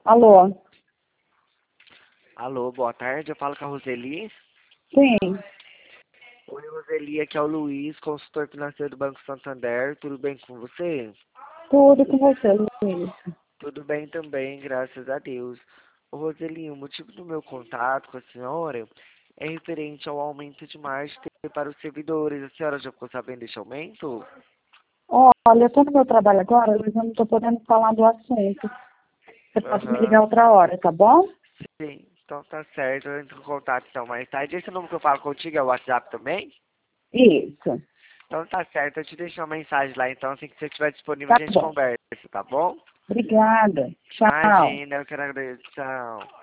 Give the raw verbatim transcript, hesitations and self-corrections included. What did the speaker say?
Alô? Alô, boa tarde. Eu falo com a Roseli. Sim, Oi, Roseli, aqui é o Luiz, consultor financeiro do Banco Santander. Tudo bem com você? tudo com você, Luiz. Tudo bem também, graças a Deus. Ô, Roseli, o motivo do meu contato com a senhora é referente ao aumento de margem para os servidores. A senhora já ficou sabendo desse aumento? Olha, eu tô no meu trabalho agora, Luiz, eu não tô podendo falar do assunto. Você pode me Aham, ligar outra hora, tá bom? sim. Então tá certo, eu entro em contato então mais tarde. Esse número que eu falo contigo é o WhatsApp também? Isso. Então tá certo, eu te deixo uma mensagem lá, então assim que você estiver disponível Tá a gente bom. conversa, tá bom? Obrigada. Tchau. Imagina, eu quero agradecer. Tchau.